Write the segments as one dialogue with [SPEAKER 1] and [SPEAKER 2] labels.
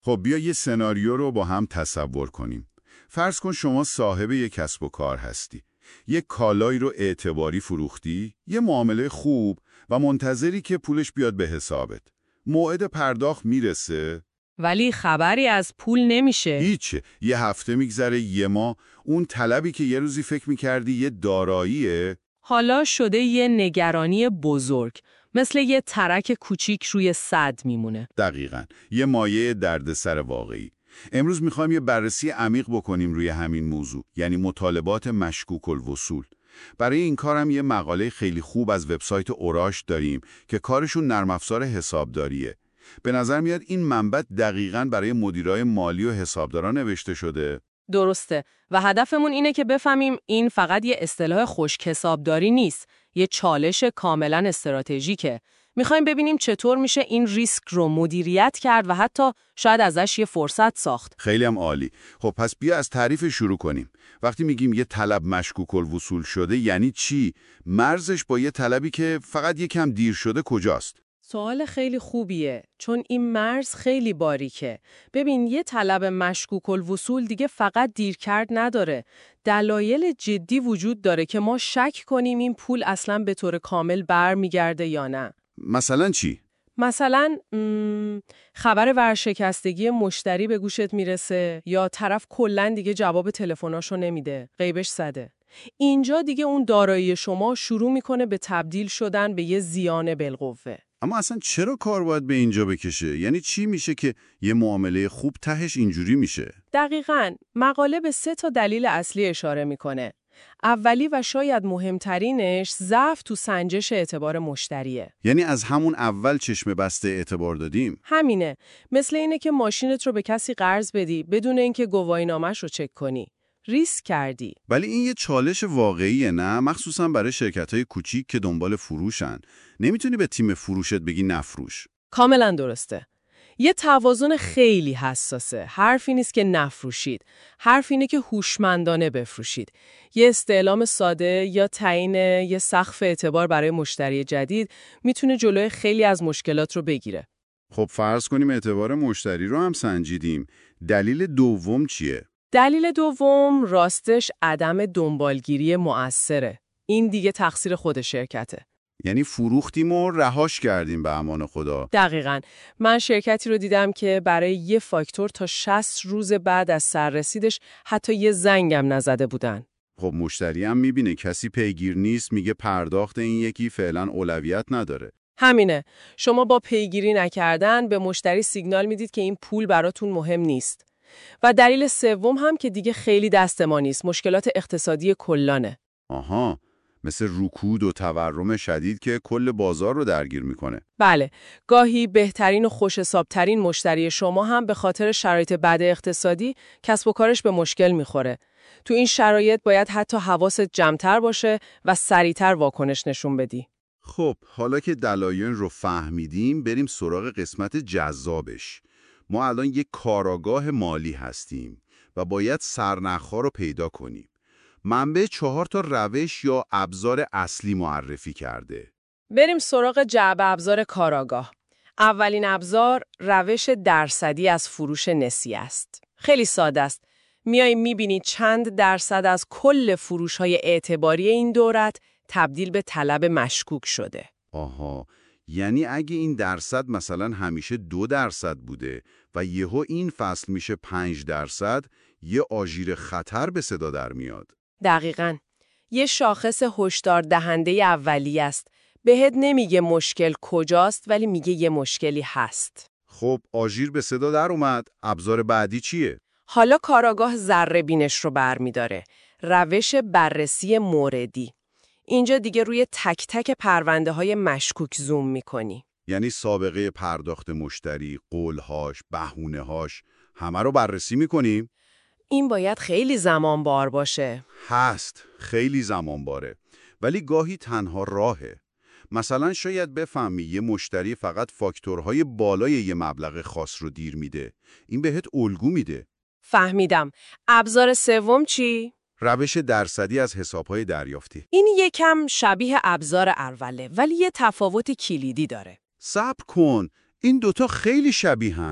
[SPEAKER 1] خب بیا یه سناریو رو با هم تصور کنیم. فرض کن شما صاحب یک کسب و کار هستی. یک کالایی رو اعتباری فروختی، یه معامله خوب و منتظری که پولش بیاد به حسابت. موعد پرداخت میرسه،
[SPEAKER 2] ولی خبری از پول نمیشه.
[SPEAKER 1] هیچه. یه هفته میگذره، یه ماه. اون طلبی که یه روزی فکر میکردی یه داراییه،
[SPEAKER 2] حالا شده یه نگرانی بزرگ، مثل یه ترک کوچیک روی سد میمونه.
[SPEAKER 1] دقیقاً. یه مایه دردسر واقعی. امروز میخوایم یه بررسی عمیق بکنیم روی همین موضوع، یعنی مطالبات مشکوک الوصول. برای این کارم یه مقاله خیلی خوب از وبسایت اوراش داریم که کارشون نرم افزار حسابداریه. به نظر میاد این منبع دقیقاً برای مدیرای مالی و حسابدارا نوشته شده.
[SPEAKER 2] درسته، و هدفمون اینه که بفهمیم این فقط یه اصطلاح خشک حسابداری نیست، یه چالش کاملا استراتژیکه. میخوایم ببینیم چطور میشه این ریسک رو مدیریت کرد و حتی شاید ازش یه فرصت ساخت.
[SPEAKER 1] خیلی هم عالی. خب پس بیا از تعریف شروع کنیم. وقتی میگیم یه طلب مشکوک الوصول شده یعنی چی؟ مرزش با یه طلبی که فقط یکم دیر شده کجاست؟
[SPEAKER 2] سوال خیلی خوبیه، چون این مرز خیلی باریکه. ببین، یه طلب مشکوک الوصول دیگه فقط دیر کرد نداره. دلایل جدی وجود داره که ما شک کنیم این پول اصلاً به طور کامل برمیگرده یا نه.
[SPEAKER 1] مثلا چی؟
[SPEAKER 2] مثلا خبر ورشکستگی مشتری به گوشت میرسه یا طرف کلاً دیگه جواب تلفناشو نمیده، غیبش زده. اینجا دیگه اون دارایی شما شروع میکنه به تبدیل شدن به یه زیان بالقوه.
[SPEAKER 1] اما اصلا چرا کار باید به اینجا بکشه؟ یعنی چی میشه که یه معامله خوب تهش اینجوری میشه؟
[SPEAKER 2] دقیقاً، مقاله به 3 دلیل اصلی اشاره میکنه. اولی و شاید مهمترینش ضعف تو سنجش اعتبار مشتریه.
[SPEAKER 1] یعنی از همون اول چشم بسته اعتبار دادیم؟
[SPEAKER 2] همینه. مثل اینه که ماشینت رو به کسی قرض بدی بدون اینکه گواهینامه‌ش رو چک کنی. ریسک کردی.
[SPEAKER 1] ولی این یه چالش واقعیه، نه؟ مخصوصا برای شرکت‌های کوچیک که دنبال فروشن. نمیتونی به تیم فروشت بگی نفروش.
[SPEAKER 2] کاملا درسته. یه توازن خیلی حساسه. حرفی نیست که نفروشید. حرف اینه که هوشمندانه بفروشید. یه استعلام ساده یا تعیین یه سقف اعتبار برای مشتری جدید میتونه جلوی خیلی از مشکلات رو بگیره.
[SPEAKER 1] خب فرض کنیم اعتبار مشتری رو هم سنجیدیم. دلیل دوم چیه؟
[SPEAKER 2] دلیل دوم راستش عدم دنبالگیری مؤثره. این دیگه تقصیر خود شرکته.
[SPEAKER 1] یعنی فروختیم و رهاش کردیم به امان خدا.
[SPEAKER 2] دقیقاً. من شرکتی رو دیدم که برای یه فاکتور تا 60 روز بعد از سررسیدش حتی یه زنگم نزده بودن.
[SPEAKER 1] خب مشتری هم میبینه کسی پیگیر نیست، میگه پرداخت این یکی فعلا اولویت نداره.
[SPEAKER 2] همینه. شما با پیگیری نکردن به مشتری سیگنال میدید که این پول براتون مهم نیست. و دلیل سوم هم که دیگه خیلی دست ما نیست، مشکلات اقتصادی کلانه.
[SPEAKER 1] آها، مثل رکود و تورم شدید که کل بازار رو درگیر میکنه.
[SPEAKER 2] بله، گاهی بهترین و خوش‌حساب‌ترین مشتری شما هم به خاطر شرایط بد اقتصادی کسب و کارش به مشکل میخوره. تو این شرایط باید حتی حواست جمع‌تر باشه و سریع‌تر واکنش نشون بدی.
[SPEAKER 1] خب حالا که دلایل رو فهمیدیم بریم سراغ قسمت جذابش. ما الان یک کاراگاه مالی هستیم و باید سرنخ‌ها رو پیدا کنیم. منبع 4 روش یا ابزار اصلی معرفی کرده.
[SPEAKER 2] بریم سراغ جعبه ابزار کاراگاه. اولین ابزار روش درصدی از فروش نسیه است. خیلی ساده است. میای میبینی چند درصد از کل فروش‌های اعتباری این دورت تبدیل به طلب مشکوک شده.
[SPEAKER 1] آها، یعنی اگه این درصد مثلا همیشه 2% بوده و یهو این فصل میشه 5%، یه آژیر خطر به صدا در میاد.
[SPEAKER 2] دقیقاً. یه شاخص هشدار دهنده اولی است. بهت نمیگه مشکل کجاست ولی میگه یه مشکلی هست.
[SPEAKER 1] خب آژیر به صدا در اومد، ابزار بعدی چیه؟
[SPEAKER 2] حالا کاراگاه ذره بینش رو برمیداره. روش بررسی موردی. اینجا دیگه روی تک تک پرونده های مشکوک زوم میکنی.
[SPEAKER 1] یعنی سابقه پرداخت مشتری، قولهاش، بهونه‌هاش، همه رو بررسی میکنیم؟
[SPEAKER 2] این باید خیلی زمان بار باشه.
[SPEAKER 1] هست، خیلی زمان باره. ولی گاهی تنها راهه. مثلا شاید بفهمی یه مشتری فقط فاکتورهای بالای یه مبلغ خاص رو دیر میده. این بهت الگو میده.
[SPEAKER 2] فهمیدم. ابزار سوم چی؟
[SPEAKER 1] روش درصدی از حسابهای دریافتی.
[SPEAKER 2] این یکم شبیه ابزار اوله ولی یه تفاوت کلیدی داره.
[SPEAKER 1] صبر کن، این دوتا خیلی شبیهن.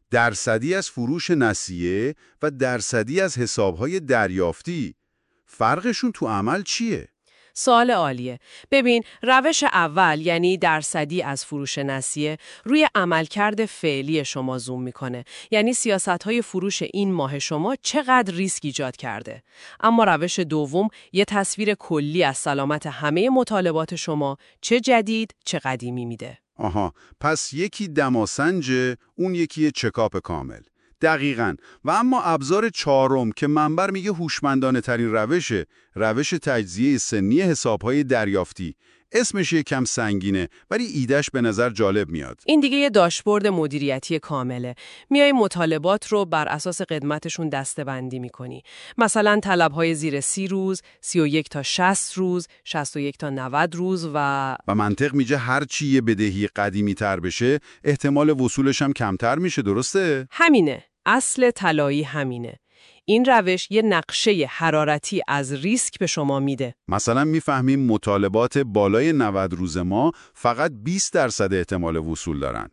[SPEAKER 1] درصدی از فروش نسیه و درصدی از حسابهای دریافتی. فرقشون تو عمل چیه؟
[SPEAKER 2] سوال عالیه. ببین، روش اول یعنی درصدی از فروش نسیه روی عملکرد فعلی شما زوم میکنه. یعنی سیاست‌های فروش این ماه شما چقدر ریسک ایجاد کرده. اما روش دوم یه تصویر کلی از سلامت همه مطالبات شما، چه جدید چه قدیمی میده.
[SPEAKER 1] آها، پس یکی دماسنج، اون یکی چکاپ کامل. دقیقاً. و اما ابزار چهارم که منبر میگه هوشمندانه ترین روش تجزیه سنی حسابهای دریافتی. اسمش یکم سنگینه ولی ایدهش به نظر جالب میاد.
[SPEAKER 2] این دیگه یه داشبورد مدیریتی کامله. میای مطالبات رو بر اساس قدمتشون دسته‌بندی می‌کنی. مثلا طلب‌های زیر 30 روز، 31 تا 60 روز، 61 تا 90 روز و
[SPEAKER 1] منطق میگه هر چی یه بدهی قدیمی تر بشه، احتمال وصولش هم کمتر میشه، درسته؟
[SPEAKER 2] همینه. اصل طلایی همینه. این روش یه نقشه حرارتی از ریسک به شما میده.
[SPEAKER 1] مثلا میفهمیم مطالبات بالای 90 روز ما فقط 20% احتمال وصول دارن.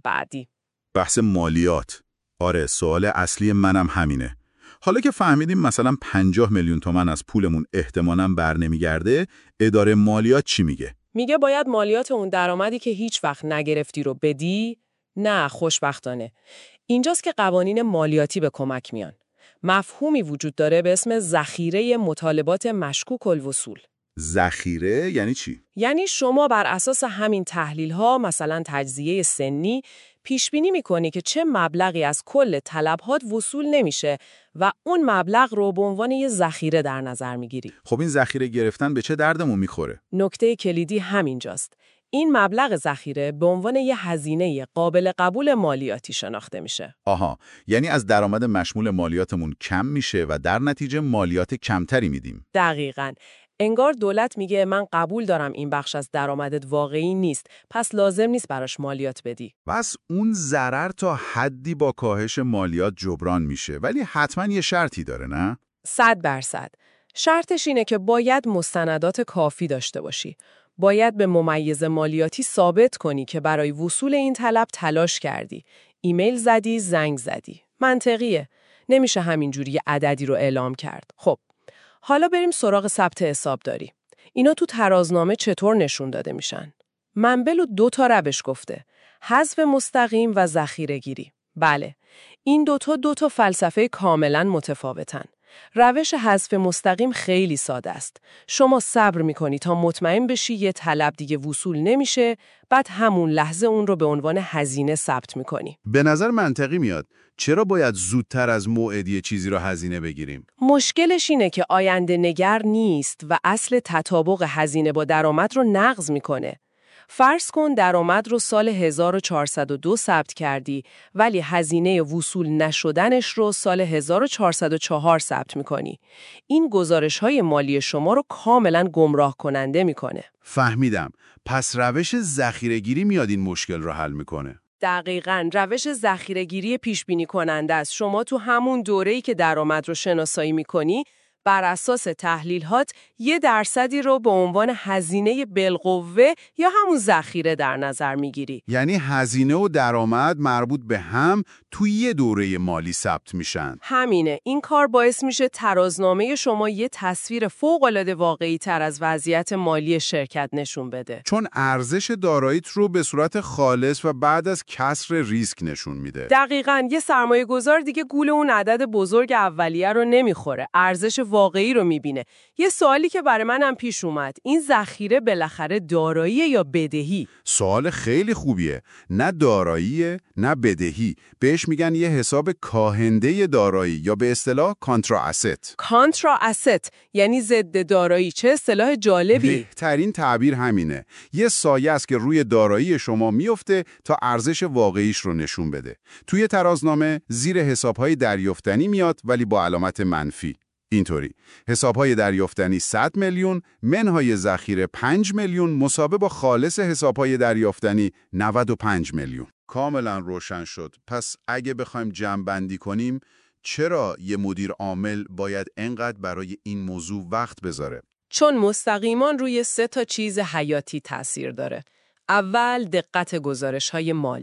[SPEAKER 1] بحث مالیات. آره، سوال اصلی منم همینه. حالا که فهمیدیم مثلا 50 میلیون تومان از پولمون احتمالاً برنمیگرده، اداره مالیات چی میگه؟
[SPEAKER 2] میگه باید مالیات اون درآمدی که هیچ وقت نگرفتی رو بدی؟ نه، خوشبختانه. اینجاست که قوانین مالیاتی به کمک میان. مفهومی وجود داره به اسم ذخیره مطالبات مشکوک الوصول.
[SPEAKER 1] ذخیره یعنی چی؟
[SPEAKER 2] یعنی شما بر اساس همین تحلیل‌ها، مثلا تجزیه سنی، پیش بینی می‌کنی که چه مبلغی از کل طلب‌هات وصول نمیشه و اون مبلغ رو به عنوان یه ذخیره در نظر می‌گیری.
[SPEAKER 1] خب این ذخیره گرفتن به چه دردمون می‌خوره؟
[SPEAKER 2] نکته کلیدی همینجاست. این مبلغ ذخیره به عنوان یه هزینه قابل قبول مالیاتی شناخته میشه.
[SPEAKER 1] آها، یعنی از درآمد مشمول مالیاتمون کم میشه و در نتیجه مالیات کمتری میدیم.
[SPEAKER 2] دقیقاً. انگار دولت میگه من قبول دارم این بخش از درآمدت واقعی نیست، پس لازم نیست براش مالیات بدی.
[SPEAKER 1] پس اون ضرر تا حدی با کاهش مالیات جبران میشه، ولی حتما یه شرطی داره، نه؟
[SPEAKER 2] 100%. شرطش اینه که باید مستندات کافی داشته باشی. باید به ممیز مالیاتی ثابت کنی که برای وصول این طلب تلاش کردی. ایمیل زدی، زنگ زدی. منطقیه. نمیشه همینجوری یه عددی رو اعلام کرد. خب، حالا بریم سراغ ثبت حسابداری. اینا تو ترازنامه چطور نشون داده میشن؟ منبل 2 تا روش گفته. حذف مستقیم و ذخیره‌گیری. بله، این دو تا فلسفه کاملا متفاوتن. روش حذف مستقیم خیلی ساده است. شما صبر می‌کنی تا مطمئن بشی یه طلب دیگه وصول نمیشه، بعد همون لحظه اون رو به عنوان هزینه ثبت می‌کنی.
[SPEAKER 1] به نظر منطقی میاد. چرا باید زودتر از موعد یه چیزی رو هزینه بگیریم؟
[SPEAKER 2] مشکلش اینه که آینده نگر نیست و اصل تطابق هزینه با درآمد رو نقض می‌کنه. فرض کن درآمد رو سال 1402 ثبت کردی ولی هزینه وصول نشدنش رو سال 1404 ثبت میکنی. این گزارش‌های مالی شما رو کاملا گمراه کننده میکنه.
[SPEAKER 1] فهمیدم. پس روش ذخیره‌گیری میاد این مشکل رو حل میکنه.
[SPEAKER 2] دقیقاً، روش ذخیره‌گیری پیش بینی کننده است. شما تو همون دوره‌ای که درآمد رو شناسایی میکنی بر اساس تحلیلات 1% رو به عنوان هزینه بالقوه یا همون ذخیره در نظر میگیری.
[SPEAKER 1] یعنی هزینه و درآمد مربوط به هم توی یه دوره مالی ثبت میشن.
[SPEAKER 2] همینه. این کار باعث میشه ترازنامه شما یه تصویر فوق‌العاده واقعی تر از وضعیت مالی شرکت نشون بده.
[SPEAKER 1] چون ارزش داراییت رو به صورت خالص و بعد از کسر ریسک نشون میده.
[SPEAKER 2] دقیقاً. یه سرمایه گذار دیگه گول اون عدد بزرگ اولیه رو نمیخوره. ارزش واقعی رو میبینه. یه سوالی که برای منم پیش اومد، این ذخیره بالاخره دارایی یا بدهی؟
[SPEAKER 1] سوال خیلی خوبیه. نه دارایی نه بدهی. بهش میگن یه حساب کاهنده دارایی یا به اصطلاح کانترا اسست.
[SPEAKER 2] کانترا اسست یعنی ضد دارایی. چه اصطلاح جالبی.
[SPEAKER 1] بهترین تعبیر همینه. یه سایه است که روی دارایی شما میفته تا ارزش واقعیش رو نشون بده. توی ترازنامه زیر حسابهای دریافتنی میاد ولی با علامت منفی. اینطوری حسابهای دریافتنی 100 میلیون، منهای ذخیره 5 میلیون مساوی با خالص حسابهای دریافتنی 95 میلیون. کاملا روشن شد. پس اگه بخوایم جمع‌بندی کنیم، چرا یه مدیر عامل باید انقدر برای این موضوع وقت بذاره؟
[SPEAKER 2] چون مستقیما روی 3 چیز حیاتی تاثیر داره. اول، دقت گزارش‌های مالی.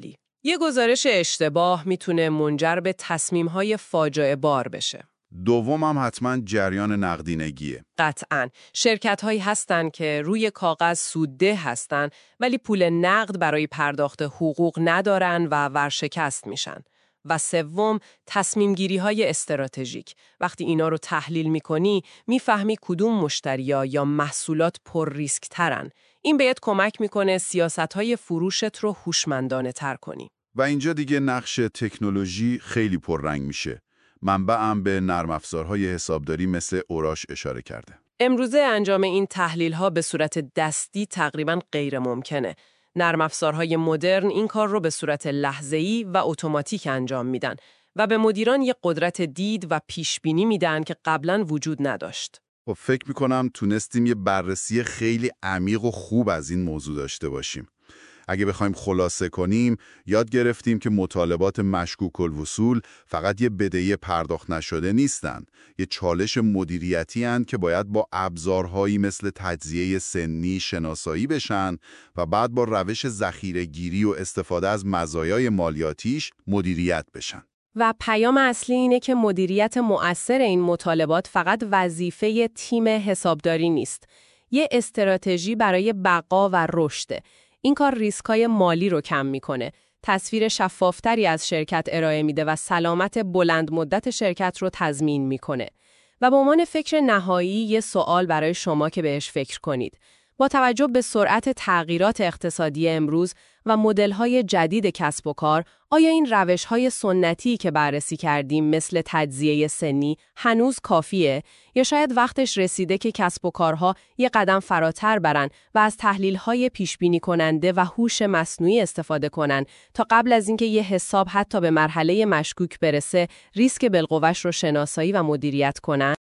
[SPEAKER 2] یه گزارش اشتباه میتونه منجر به تصمیم‌های فاجعه بار بشه.
[SPEAKER 1] دوم هم حتما جریان نقدینگیه.
[SPEAKER 2] قطعاً. شرکت‌هایی هستن که روی کاغذ سودده هستن ولی پول نقد برای پرداخت حقوق ندارن و ورشکست میشن. و سوم، تصمیم‌گیری‌های استراتژیک. وقتی اینا رو تحلیل می‌کنی، می‌فهمی کدوم مشتریا یا محصولات پر ریسک ترن. این بهت کمک می‌کنه سیاست‌های فروشت رو هوشمندانه‌تر کنی.
[SPEAKER 1] و اینجا دیگه نقش تکنولوژی خیلی پررنگ میشه. منبعم به نرم افزارهای حسابداری مثل اوراش اشاره کرده.
[SPEAKER 2] امروزه انجام این تحلیل‌ها به صورت دستی تقریباً غیر ممکنه. نرم افزارهای مدرن این کار رو به صورت لحظه‌ای و اتوماتیک انجام میدن و به مدیران یک قدرت دید و پیشبینی میدن که قبلاً وجود نداشت.
[SPEAKER 1] خب فکر میکنم تونستیم یه بررسی خیلی عمیق و خوب از این موضوع داشته باشیم. اگه بخوایم خلاصه کنیم، یاد گرفتیم که مطالبات مشکوک الوصول فقط یه بدهی پرداخت نشده نیستن. یه چالش مدیریتی هستند که باید با ابزارهایی مثل تجزیه سنی شناسایی بشن و بعد با روش ذخیره‌گیری و استفاده از مزایای مالیاتیش مدیریت بشن.
[SPEAKER 2] و پیام اصلی اینه که مدیریت مؤثر این مطالبات فقط وظیفه تیم حسابداری نیست. یه استراتژی برای بقا و رشد. این کار ریسکای مالی رو کم میکنه، تصویر شفافتری از شرکت ارائه میده و سلامت بلند مدت شرکت رو تضمین میکنه. و به عنوان فکر نهایی یه سوال برای شما که بهش فکر کنید. با توجه به سرعت تغییرات اقتصادی امروز و مدل‌های جدید کسب و کار، آیا این روش‌های سنتی که بررسی کردیم مثل تجزیه سنی هنوز کافیه یا شاید وقتش رسیده که کسب و کارها یه قدم فراتر برن و از تحلیل‌های پیش‌بینی کننده و هوش مصنوعی استفاده کنن تا قبل از اینکه یه حساب حتی به مرحله مشکوک برسه ریسک بالقوه‌اش رو شناسایی و مدیریت کنن؟